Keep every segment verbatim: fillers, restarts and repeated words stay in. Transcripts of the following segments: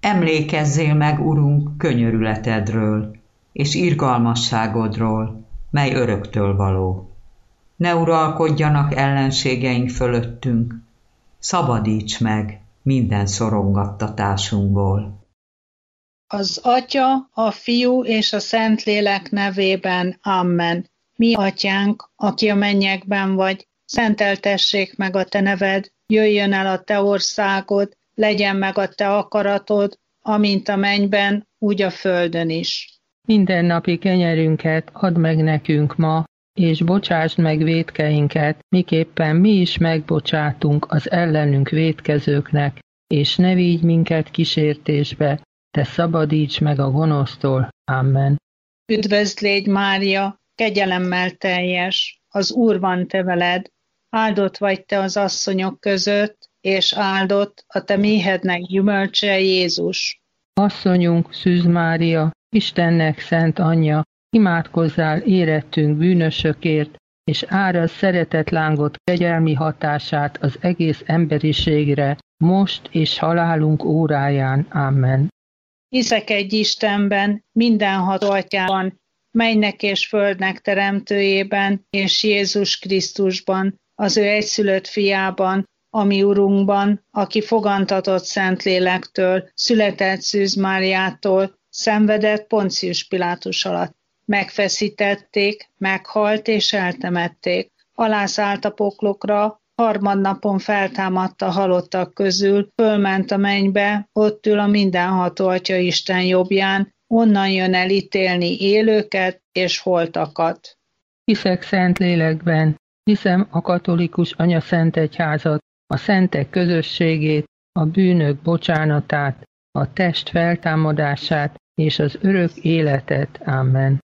Emlékezzél meg, Urunk, könyörületedről, és irgalmasságodról, mely öröktől való. Ne uralkodjanak ellenségeink fölöttünk, szabadíts meg minden szorongattatásunkból. Az Atya, a Fiú és a Szentlélek nevében. Amen. Mi Atyánk, aki a mennyekben vagy, szenteltessék meg a te neved, jöjjön el a te országod, legyen meg a te akaratod, amint a mennyben, úgy a földön is. Mindennapi kenyerünket add meg nekünk ma, és bocsásd meg vétkeinket, miképpen mi is megbocsátunk az ellenünk vétkezőknek, és ne vigy minket kísértésbe, te szabadíts meg a gonosztól. Amen. Üdvözd légy, Mária, kegyelemmel teljes, az Úr van te veled, áldott vagy te az asszonyok között, és áldott a te méhednek gyümölcse, Jézus. Asszonyunk, Szűz Mária, Istennek szent anyja, imádkozzál érettünk bűnösökért, és árazd szeretetlángot kegyelmi hatását az egész emberiségre, most és halálunk óráján. Amen. Hiszek egy Istenben, mindenható Atyában, mennynek és földnek teremtőjében, és Jézus Krisztusban, az ő egyszülött fiában, a mi Urunkban, aki fogantatott Szentlélektől, született Szűz Máriától, szenvedett Poncius Pilátus alatt. Megfeszítették, meghalt és eltemették. Alászállt a poklokra, harmadnapon feltámadt a halottak közül, fölment a mennybe, ott ül a mindenható Atya Isten jobbján, onnan jön el ítélni élőket és holtakat. Hiszek szent lélekben, hiszem a katolikus anyaszentegyházat, a szentek közösségét, a bűnök bocsánatát, a test feltámadását és az örök életet. Amen.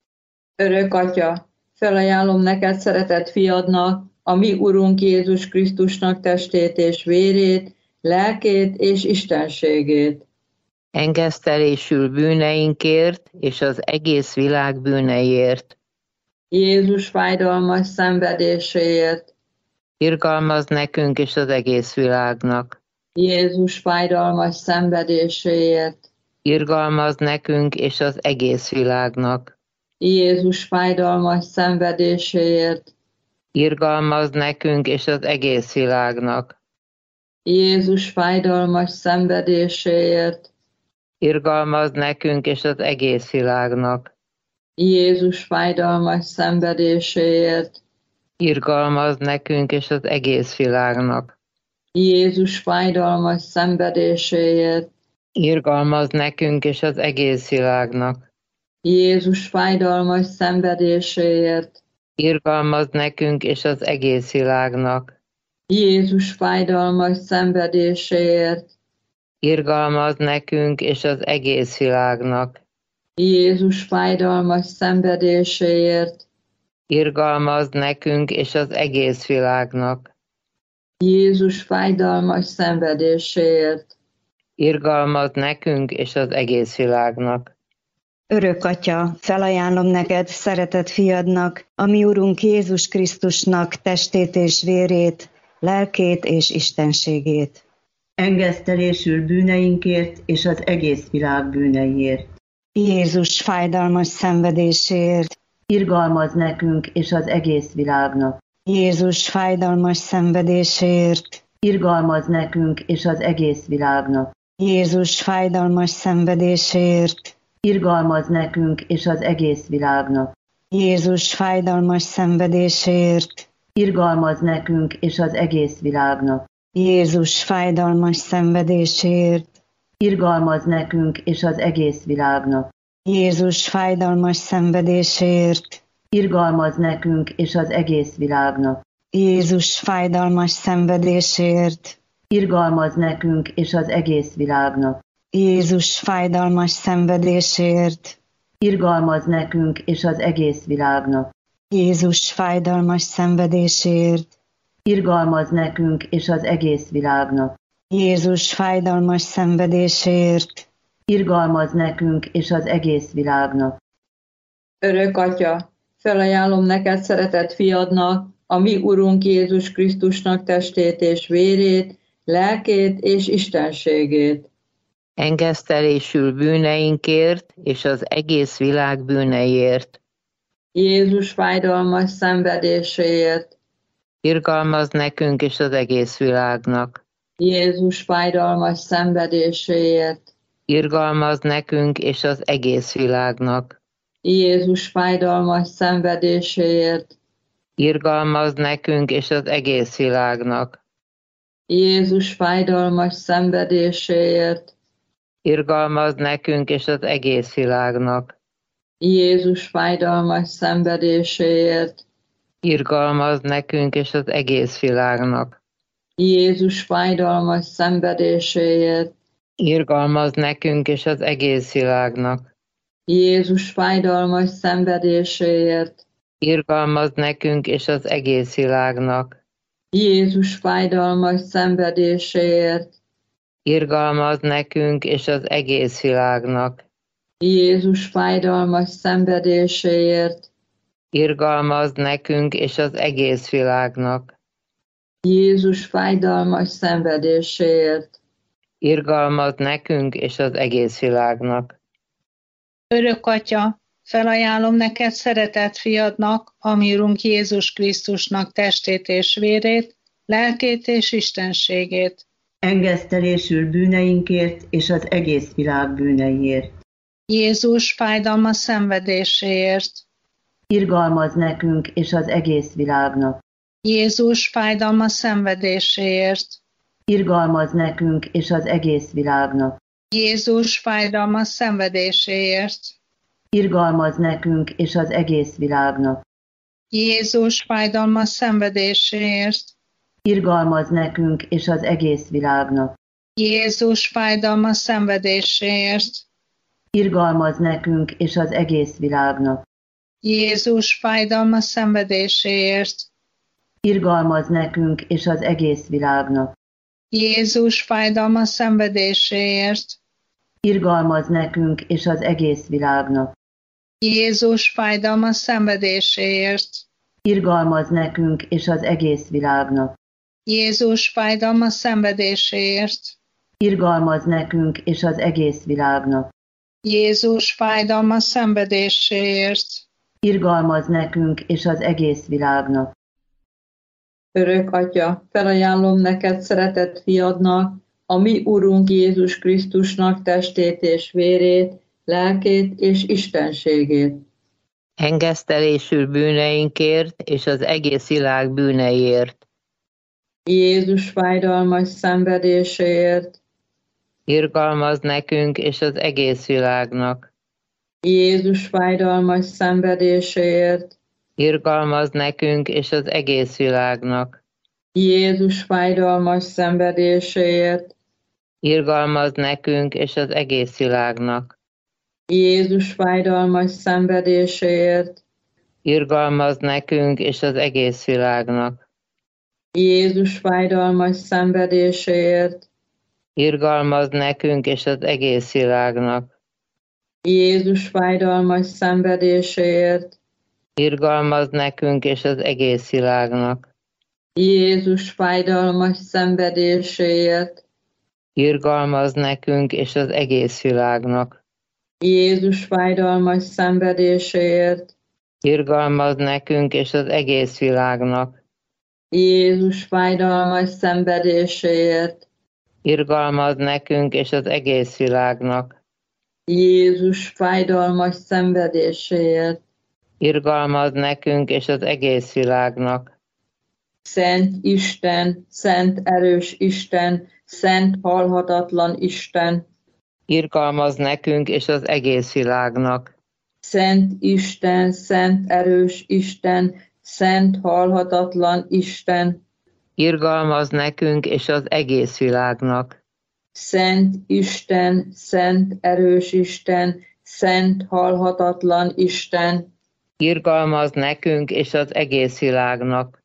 Örök Atya, felajánlom neked szeretett fiadnak, a mi Urunk Jézus Krisztusnak testét és vérét, lelkét és istenségét. Engesztelésül bűneinkért és az egész világ bűneiért. Jézus fájdalmas szenvedéséért. Irgalmazd nekünk és az egész világnak. Jézus fájdalmas szenvedéséért. Irgalmazd nekünk és az egész világnak. Jézus fájdalmas szenvedéséért. Irgalmazd nekünk és az egész világnak. Jézus fájdalmas szenvedéséért. Irgalmazd nekünk és az egész világnak. Jézus fájdalmas szenvedéséért. Irgalmazd nekünk és az egész világnak. Jézus fájdalmas szenvedéséért. Irgalmazd nekünk és az egész világnak. Jézus fájdalmas szenvedéséért. Irgalmazd nekünk és az egész világnak. Jézus fájdalmas szenvedéséért. Irgalmazd nekünk és az egész világnak. Jézus fájdalmas szenvedéséért. Irgalmazd nekünk és az egész világnak. Jézus fájdalmas szenvedéséért. Irgalmazd nekünk és az egész világnak. Örök Atya, felajánlom neked, szeretett fiadnak, a mi Urunk Jézus Krisztusnak testét és vérét, lelkét és istenségét. Engesztelésül bűneinkért és az egész világ bűneiért. Jézus fájdalmas szenvedéséért. Irgalmazd nekünk és az egész világnak. Jézus fájdalmas szenvedéséért. Irgalmazd nekünk és az egész világnak. Jézus fájdalmas szenvedéséért. Irgalmazd nekünk és az egész világnak. Jézus fájdalmas szenvedéséért. Irgalmazd nekünk és az egész világnak. Jézus fájdalmas szenvedéséért. Irgalmazd nekünk és az egész világnak. Jézus fájdalmas szenvedéséért. Irgalmazd nekünk és az egész világnak. Jézus fájdalmas szenvedéséért. Irgalmazd nekünk és az egész világnak. Jézus fájdalmas szenvedéséért. Irgalmazd nekünk és az egész világnak. Jézus fájdalmas szenvedéséért. Irgalmazd nekünk és az egész világnak. Jézus fájdalmas szenvedéséért. Irgalmazd nekünk és az egész világnak. Örök Atya, felajánlom neked szeretett fiadnak, a mi Urunk Jézus Krisztusnak testét és vérét, lelkét és istenségét. engesztelésül bűneinkért és az egész világ bűneiért. Jézus fájdalmas szenvedéséért, Irgalmaz nekünk és az egész világnak. Jézus fájdalmas szenvedéséért, Irgalmaz nekünk és az egész világnak. Jézus fájdalmas szenvedéséért, Irgalmaz nekünk és az egész világnak. Jézus fájdalmas szenvedéséért, Irgalmaz nekünk és az egész világnak. Jézus fájdalmas szenvedéséért, Irgalmaz nekünk és az egész világnak. Jézus fájdalmas szenvedéséért, Irgalmaz nekünk és az egész világnak. Jézus fájdalmas szenvedéséért, Irgalmaz nekünk és az egész világnak. Jézus fájdalmas szenvedéséért, Irgalmaz nekünk és az egész világnak. Jézus fájdalmas szenvedéséért, Irgalmaz nekünk és az egész világnak. Jézus fájdalmas szenvedéséért, Irgalmaz nekünk és az egész világnak. Örök Atya, felajánlom neked szeretett fiadnak, ami Urunk Jézus Krisztusnak testét és vérét, lelkét és istenségét. Engesztelésül bűneinkért és az egész világ bűneiért. Jézus fájdalmas szenvedéséért. Irgalmaz nekünk és az egész világnak. Jézus fájdalmas szenvedéséért. Irgalmaz nekünk és az egész világnak. Jézus fájdalmas szenvedéséért. Irgalmaz nekünk és az egész világnak. Jézus fájdalmas szenvedéséért. Irgalmaz nekünk és az egész világnak. Jézus fájdalmas szenvedéséért. Irgalmaz nekünk és az egész világnak. Jézus fájdalmas szenvedéséért. Irgalmaz nekünk és az egész világnak. Jézus fájdalmas szenvedéséért. Irgalmaz nekünk és az egész világnak. Jézus fájdalmas szenvedéséért. Irgalmaz nekünk és az egész világnak. Jézus fájdalmas szenvedéséért. Irgalmaz nekünk és az egész világnak. Jézus fájdalmas szenvedéséért. Irgalmaz nekünk és az egész világnak. Örök Atya, felajánlom neked szeretett fiadnak, a mi Urunk Jézus Krisztusnak testét és vérét, lelkét és istenségét. Engesztelésül bűneinkért és az egész világ bűneiért. Jézus fájdalmas szenvedéséért, Irgalmaz nekünk és az egész világnak. Jézus fájdalmas szenvedéséért, Irgalmaz nekünk és az egész világnak. Jézus fájdalmas szenvedéséért, Irgalmaz nekünk és az egész világnak. Jézus fájdalmas szenvedéséért, Irgalmaz nekünk és az egész világnak. Jézus fájdalmas szenvedéséért, Irgalmaz nekünk és az egész világnak. Jézus fájdalmas szenvedéséért, Irgalmaz nekünk és az egész világnak. Jézus fájdalmas szenvedéséért, Irgalmaz nekünk és az egész világnak. Jézus fájdalmas szenvedéséért, Irgalmaz nekünk és az egész világnak. Jézus fájdalmas szenvedéséért, Irgalmaz nekünk és az egész világnak. Jézus fájdalmas szenvedéséért, Irgalmaz nekünk és az egész világnak. Szent Isten, szent erős Isten, szent halhatatlan Isten, Irgalmaz nekünk és az egész világnak. Szent Isten, szent erős Isten, szent halhatatlan Isten, Irgalmaz nekünk és az egész világnak. Szent Isten, szent erős Isten, szent halhatatlan Isten, Irgalmaz nekünk és az egész világnak.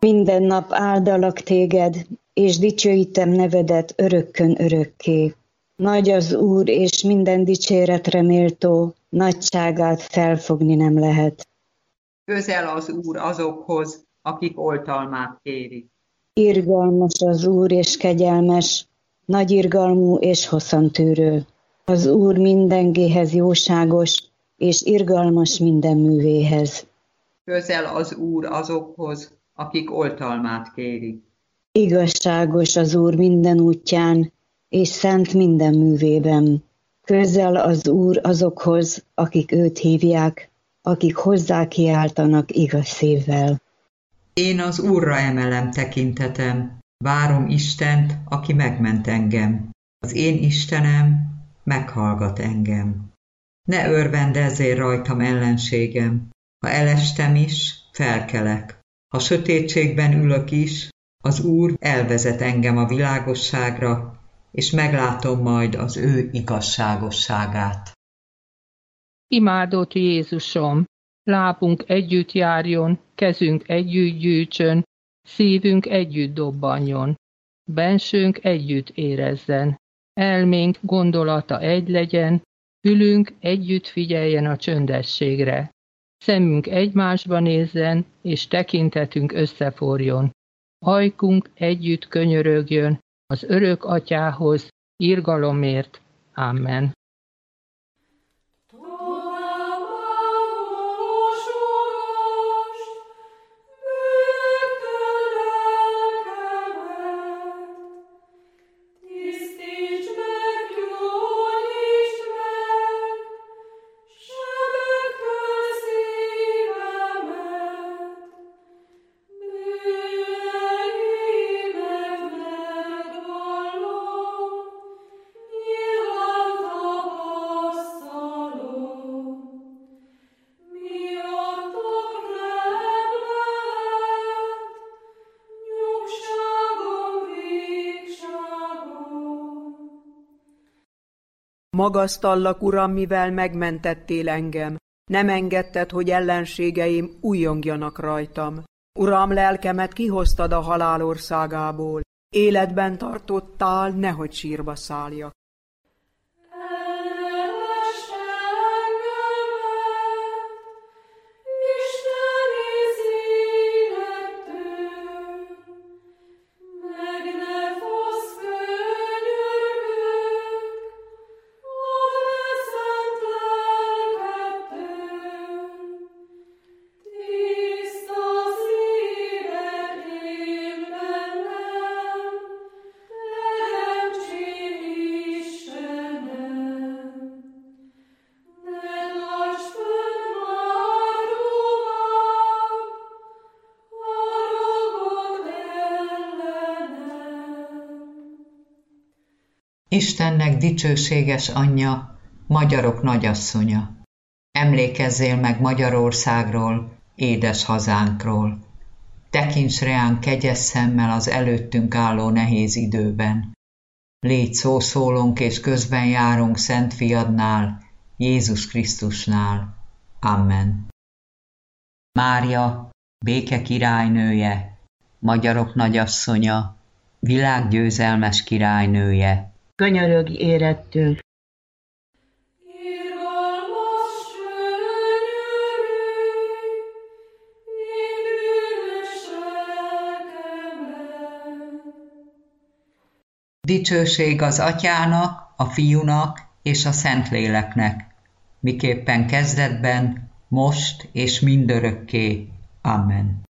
Minden nap áldalak téged, és dicsőítem nevedet örökkön örökké. Nagy az Úr, és minden dicséretre méltó, nagyságát felfogni nem lehet. Közel az Úr azokhoz, akik oltalmát kérik. Irgalmas az Úr, és kegyelmes, nagy irgalmú és hosszantűrő. Az Úr mindengéhez jóságos, és irgalmas minden művéhez. Közel az Úr azokhoz, akik oltalmát kérik. Igazságos az Úr minden útján, és szent minden művében. Közel az Úr azokhoz, akik őt hívják, akik hozzá kiáltanak igaz szívvel. Én az Úrra emelem tekintetem, várom Istent, aki megment engem. Az én Istenem meghallgat engem. Ne örvendezzél rajtam ellenségem, ha elestem is, felkelek. Ha sötétségben ülök is, az Úr elvezet engem a világosságra, és meglátom majd az ő igazságosságát. Imádott Jézusom, lábunk együtt járjon, kezünk együtt gyűjtsön, szívünk együtt dobbanjon, bensőnk együtt érezzen, elménk gondolata egy legyen, fülünk együtt figyeljen a csöndességre, szemünk egymásba nézzen, és tekintetünk összeforjon, ajkunk együtt könyörögjön az örök atyához, irgalomért. Amen. Magasztallak, Uram, mivel megmentettél engem. Nem engedted, hogy ellenségeim újjongjanak rajtam. Uram, lelkemet kihoztad a halál országából. Életben tartottál, nehogy sírba szálljak. Istennek dicsőséges anyja, magyarok nagyasszonya. Emlékezzél meg Magyarországról, édes hazánkról. Tekints reánk kegyes szemmel az előttünk álló nehéz időben. Légy szószólónk és közben járunk Szent Fiadnál, Jézus Krisztusnál. Amen. Mária, béke királynője, magyarok nagyasszonya, világgyőzelmes királynője, könyörögj érettünk. Dicsőség az Atyának, a Fiúnak és a Szentléleknek, miképpen kezdetben, most és mindörökké. Amen.